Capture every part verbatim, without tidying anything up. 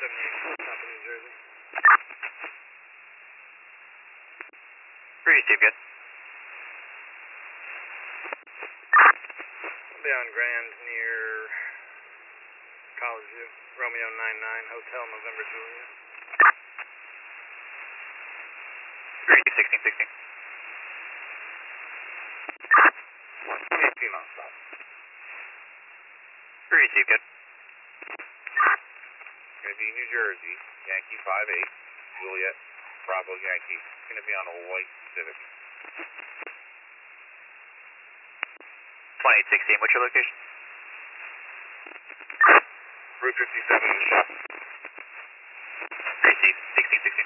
seventy-eight, top of New Jersey. Receive, good. I'll be on Grand near College View. Romeo nine nine, Hotel November Juliet. Receive, sixteen sixteen. eighteen on stop. Receive, good. Gonna be New Jersey, Yankee five eight, Juliet, Bravo Yankee. Gonna be on a white Civic. twenty-eight sixteen, what's your location? Route fifty-seven in the shop. Receive, sixteen sixteen.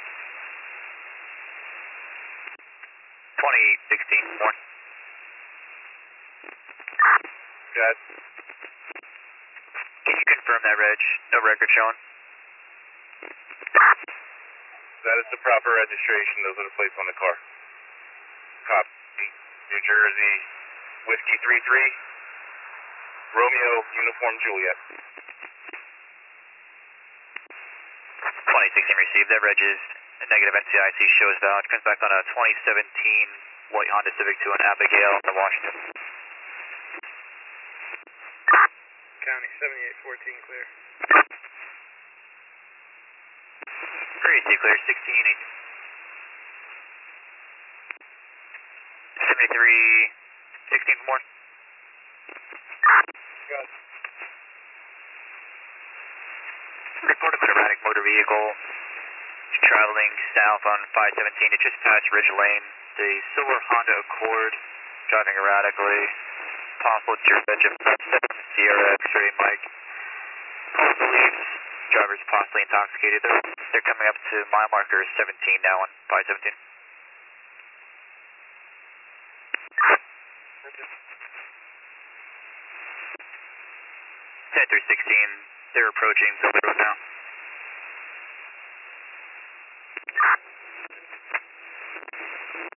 twenty-eight sixteen, one. Got Can you confirm that, Reg? No record showing? That is the proper registration. Those are the plates on the car. Copy. New Jersey, Whiskey three three, Romeo, Uniform Juliet. twenty sixteen received. That Reg is a negative N C I C shows valid. Comes back on a twenty seventeen white Honda Civic to an Abigail in Washington. County seventy-eight fourteen, clear. Receive, clear, sixteen eighteen. seventy-three sixteen for more. Got Report of an erratic motor vehicle traveling south on five seventeen. It just passed Ridge Lane. The silver Honda Accord driving erratically. Possible to your Reg of Sierra X-ray Mike. Call believes driver's possibly intoxicated. They're, they're coming up to mile marker seventeen now on five seventeen. ten through sixteen, they're approaching Silver Road now.